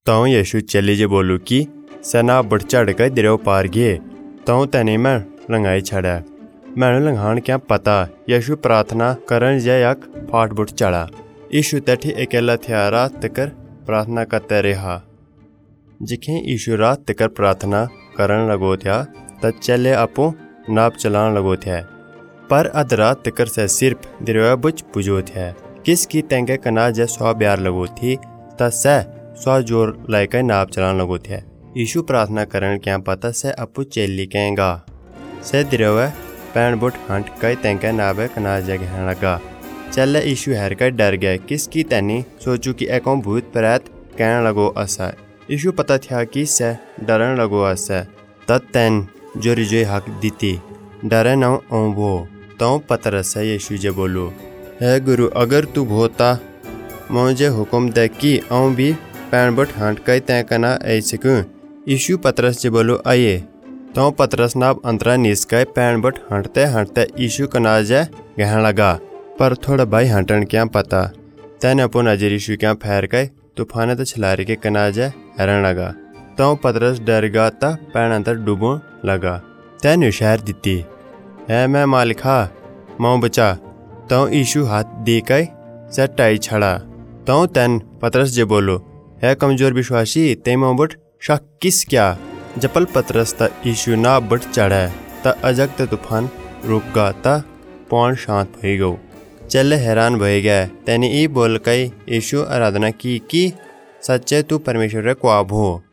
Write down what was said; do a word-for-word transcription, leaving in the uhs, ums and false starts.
तौ यीशु चली जे बोलू कि सना बढ़ चढ़ कर दरिया पार गए तौ तने मैं लंघाई छड़ा मैंने लंघाण क्या पता यीशु प्रार्थना करन जे यक फाट बुट चढ़ा। यीशु तठी अकेला थिया रात तकर प्रार्थना करते रहा। जिखे यीशु रात तकर प्रार्थना करन लगो था त चले अपो नाप चलान लगो थे पर अध रात तकर से सिर्फ दरिया बुझ पुजो थे। किसकी तेंगे कना जे सौ ब्यार लगो थी त से सौ जोर लायकर नाप चलान लगो थे। यीशु प्रार्थना करन क्या पता से अपू चेली कहेगा से दरिया पैन बुट हंट कई तेंगे नाबे कना जे कहने लगा। चले यीशु हैर कर डर गए किसकी तैनी सोचू कि एको भूत प्रेत कहने लगो असा। यीशु पता था कि से डरन लगो असा तब तैन जो रिजोई हक दीती डरे न वो तो पतरस से यीशु जे बोलो है गुरु अगर तू भोता मुझे हुक्म दे कि आऊँ भी पैन बुट हंट कई तय कना ऐ सकूँ। यीशु पतरस जे बोलो आइए तो पतरस नाब अंतरा निस्काय पैन बुट हंटते हंटते यीशु कना जे कहने लगा पर थोड़ा भाई हंटन क्या पता तैन अपो नजर यीशु क्या फैर गए तूफान तो छलारी के कनाजे हैरन लगा तो पतरस डर गा ता पैन अंदर डूबो लगा। तैन शहर दिती है मैं मालिका माँ बचा तो यीशु हाथ दी कई से टाई छड़ा तो तैन पतरस जे बोलो है कमजोर विश्वासी ते माँ बुट शक किस क्या जपल पतरस ता यीशु ना बुट चढ़े ता अजग ते तूफान रुक गा ता पौन शांत भई गो। चले हैरान भय गए तेने ई बोल कई यीशु आराधना की कि सच्चे तू परमेश्वर रे क्वाब हो।